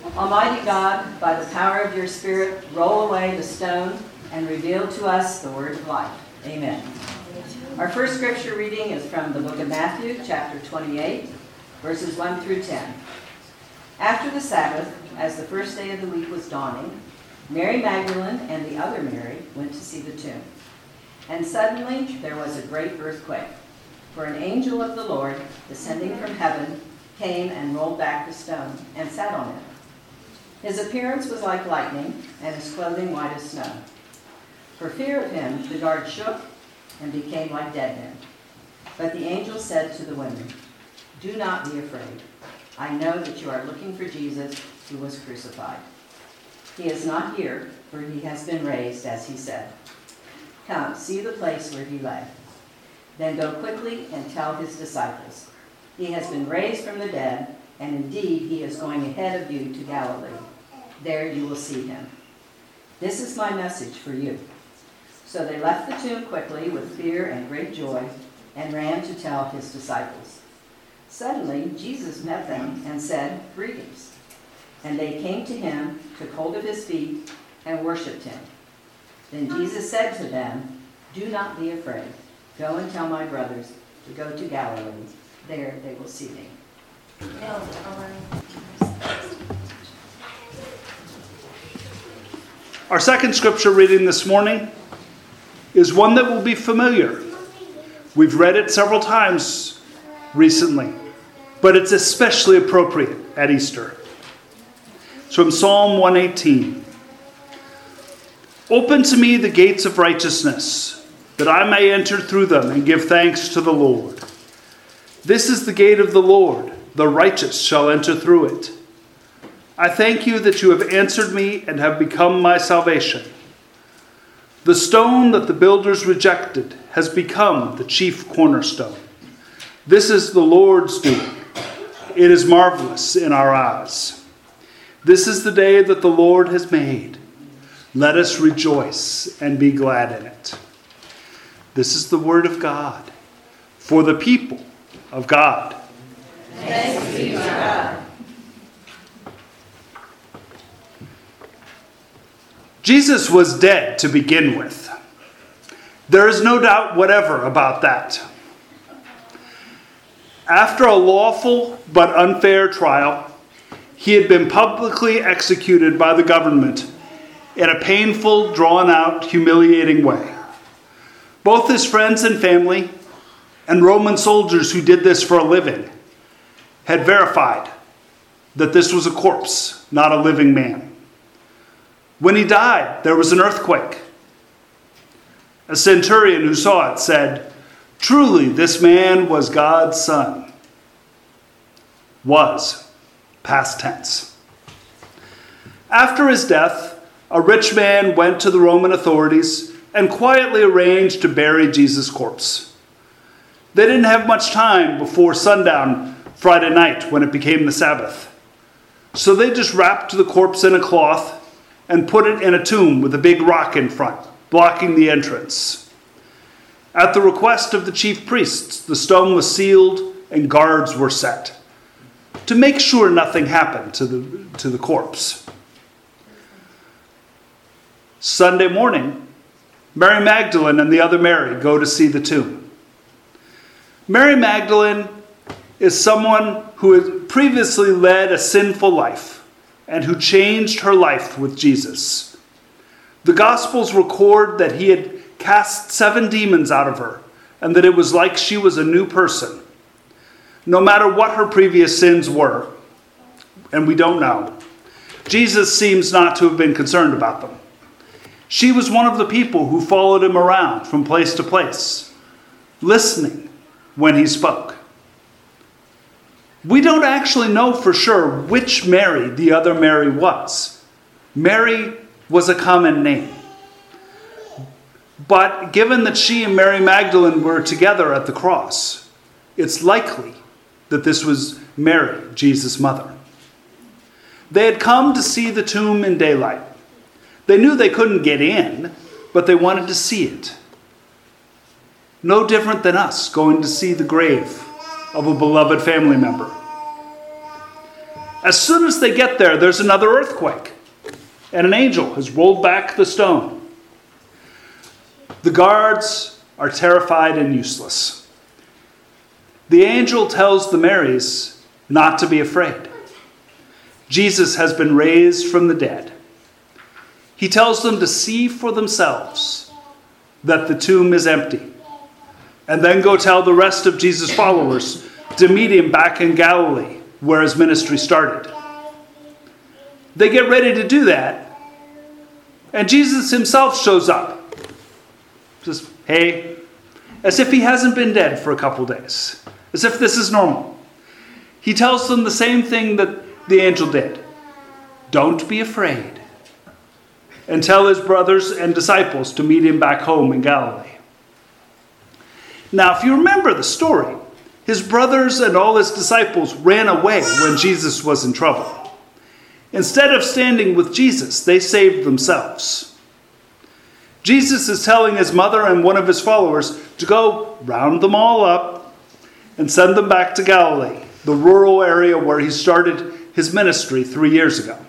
Almighty God, by the power of your Spirit, roll away the stone and reveal to us the word of life. Amen. Our first scripture reading is from the book of Matthew, chapter 28, verses 1 through 10. After the Sabbath, as the first day of the week was dawning, Mary Magdalene and the other Mary went to see the tomb. And suddenly there was a great earthquake, for an angel of the Lord, descending from heaven, came and rolled back the stone and sat on it. His appearance was like lightning, and his clothing white as snow. For fear of him, the guards shook and became like dead men. But the angel said to the women, "Do not be afraid. I know that you are looking for Jesus who was crucified. He is not here, for he has been raised, as he said. Come, see the place where he lay. Then go quickly and tell his disciples, he has been raised from the dead, and indeed he is going ahead of you to Galilee. There you will see him. This is my message for you." So they left the tomb quickly with fear and great joy and ran to tell his disciples. Suddenly Jesus met them and said, "Greetings." And they came to him, took hold of his feet, and worshipped him. Then Jesus said to them, "Do not be afraid. Go and tell my brothers to go to Galilee. There they will see me." Our second scripture reading this morning is one that will be familiar. We've read it several times recently, but it's especially appropriate at Easter. It's from Psalm 118. "Open to me the gates of righteousness, that I may enter through them and give thanks to the Lord. This is the gate of the Lord, the righteous shall enter through it. I thank you that you have answered me and have become my salvation. The stone that the builders rejected has become the chief cornerstone. This is the Lord's doing. It is marvelous in our eyes. This is the day that the Lord has made. Let us rejoice and be glad in it." This is the word of God for the people of God. Thanks be to God. Jesus was dead to begin with. There is no doubt whatever about that. After a lawful but unfair trial, he had been publicly executed by the government in a painful, drawn-out, humiliating way. Both his friends and family, and Roman soldiers who did this for a living, had verified that this was a corpse, not a living man. When he died, there was an earthquake. A centurion who saw it said, "Truly, this man was God's son." Was, past tense. After his death, a rich man went to the Roman authorities and quietly arranged to bury Jesus' corpse. They didn't have much time before sundown Friday night when it became the Sabbath. So they just wrapped the corpse in a cloth and put it in a tomb with a big rock in front, blocking the entrance. At the request of the chief priests, the stone was sealed and guards were set to make sure nothing happened to the corpse. Sunday morning, Mary Magdalene and the other Mary go to see the tomb. Mary Magdalene is someone who had previously led a sinful life and who changed her life with Jesus. The Gospels record that he had cast 7 demons out of her and that it was like she was a new person. No matter what her previous sins were, and we don't know, Jesus seems not to have been concerned about them. She was one of the people who followed him around from place to place, listening when he spoke. We don't actually know for sure which Mary the other Mary was. Mary was a common name. But given that she and Mary Magdalene were together at the cross, it's likely that this was Mary, Jesus' mother. They had come to see the tomb in daylight. They knew they couldn't get in, but they wanted to see it. No different than us going to see the grave of a beloved family member. As soon as they get there, there's another earthquake, and an angel has rolled back the stone. The guards are terrified and useless. The angel tells the Marys not to be afraid. Jesus has been raised from the dead. He tells them to see for themselves that the tomb is empty, and then go tell the rest of Jesus' followers to meet him back in Galilee, where his ministry started. They get ready to do that, and Jesus himself shows up. Just, hey, as if he hasn't been dead for a couple days, as if this is normal. He tells them the same thing that the angel did. Don't be afraid. And tell his brothers and disciples to meet him back home in Galilee. Now, if you remember the story, his brothers and all his disciples ran away when Jesus was in trouble. Instead of standing with Jesus, they saved themselves. Jesus is telling his mother and one of his followers to go round them all up and send them back to Galilee, the rural area where he started his ministry 3 years ago.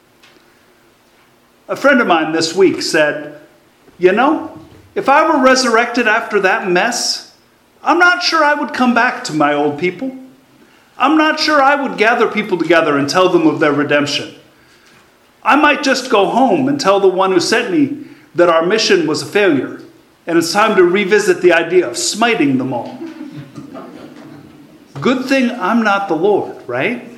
A friend of mine this week said, you know, if I were resurrected after that mess, I'm not sure I would come back to my old people. I'm not sure I would gather people together and tell them of their redemption. I might just go home and tell the one who sent me that our mission was a failure, and it's time to revisit the idea of smiting them all. Good thing I'm not the Lord, right?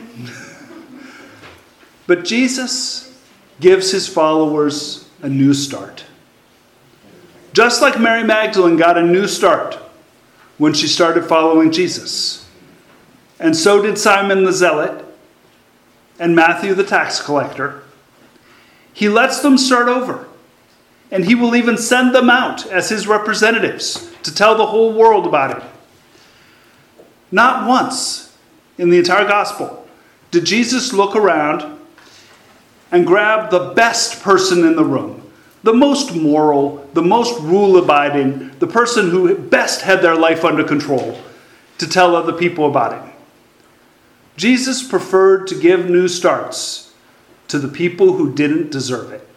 But Jesus gives his followers a new start. Just like Mary Magdalene got a new start when she started following Jesus. And so did Simon the Zealot and Matthew the tax collector. He lets them start over. And he will even send them out as his representatives to tell the whole world about it. Not once in the entire gospel did Jesus look around and grab the best person in the room, the most moral, the most rule-abiding, the person who best had their life under control, to tell other people about it. Jesus preferred to give new starts to the people who didn't deserve it.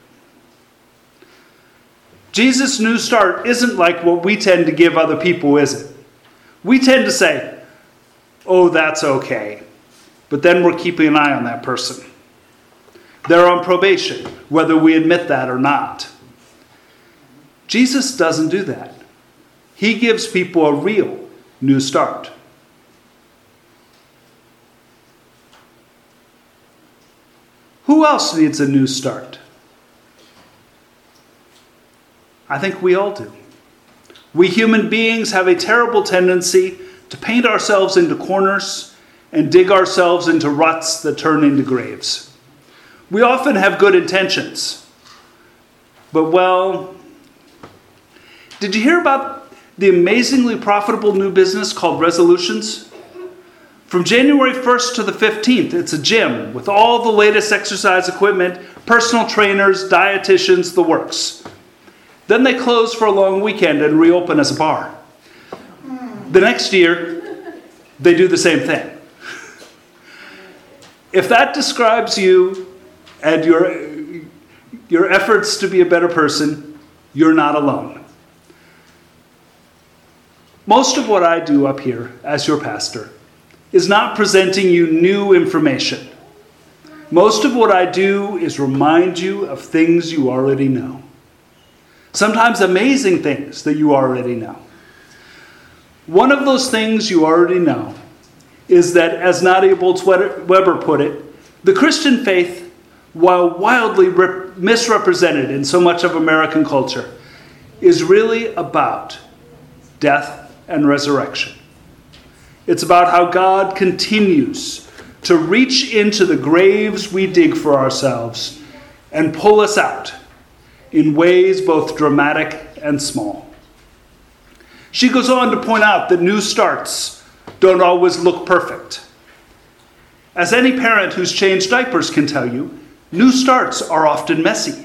Jesus' new start isn't like what we tend to give other people, is it? We tend to say, oh, that's okay. But then we're keeping an eye on that person. They're on probation, whether we admit that or not. Jesus doesn't do that. He gives people a real new start. Who else needs a new start? I think we all do. We human beings have a terrible tendency to paint ourselves into corners and dig ourselves into ruts that turn into graves. We often have good intentions. But, well, did you hear about the amazingly profitable new business called Resolutions? From January 1st to the 15th, it's a gym with all the latest exercise equipment, personal trainers, dietitians, the works. Then they close for a long weekend and reopen as a bar. The next year, they do the same thing. If that describes you and your efforts to be a better person, you're not alone. Most of what I do up here as your pastor is not presenting you new information. Most of what I do is remind you of things you already know. Sometimes amazing things that you already know. One of those things you already know is that, as Nadia Bolz-Weber put it, the Christian faith, while wildly misrepresented in so much of American culture, is really about death and resurrection. It's about how God continues to reach into the graves we dig for ourselves and pull us out in ways both dramatic and small. She goes on to point out that new starts don't always look perfect. As any parent who's changed diapers can tell you, new starts are often messy.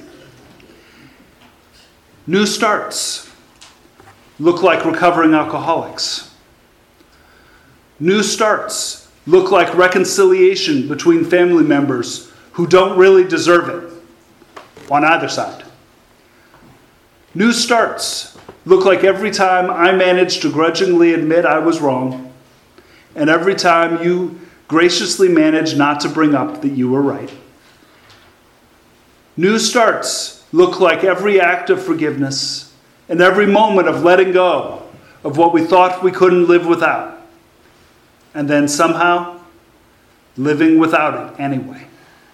New starts look like recovering alcoholics. New starts look like reconciliation between family members who don't really deserve it on either side. New starts look like every time I manage to grudgingly admit I was wrong, and every time you graciously manage not to bring up that you were right. New starts look like every act of forgiveness and every moment of letting go of what we thought we couldn't live without, and then somehow living without it anyway.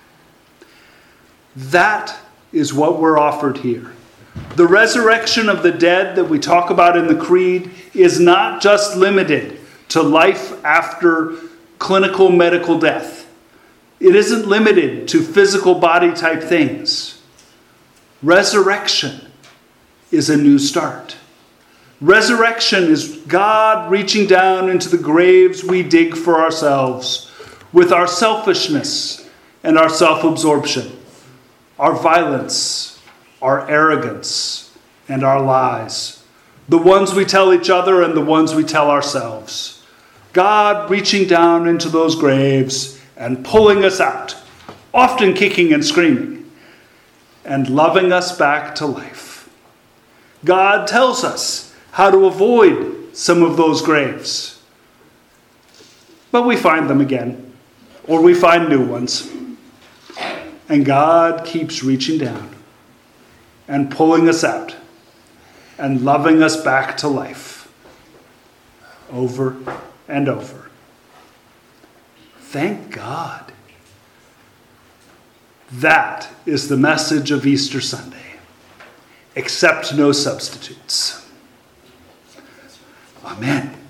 That is what we're offered here. The resurrection of the dead that we talk about in the Creed is not just limited to life after clinical medical death. It isn't limited to physical body type things. Resurrection is a new start. Resurrection is God reaching down into the graves we dig for ourselves with our selfishness and our self-absorption, our violence, our arrogance, and our lies, the ones we tell each other and the ones we tell ourselves. God reaching down into those graves and pulling us out, often kicking and screaming, and loving us back to life. God tells us how to avoid some of those graves, but we find them again, or we find new ones. And God keeps reaching down and pulling us out and loving us back to life over and over. Thank God. That is the message of Easter Sunday. Accept no substitutes. Amen.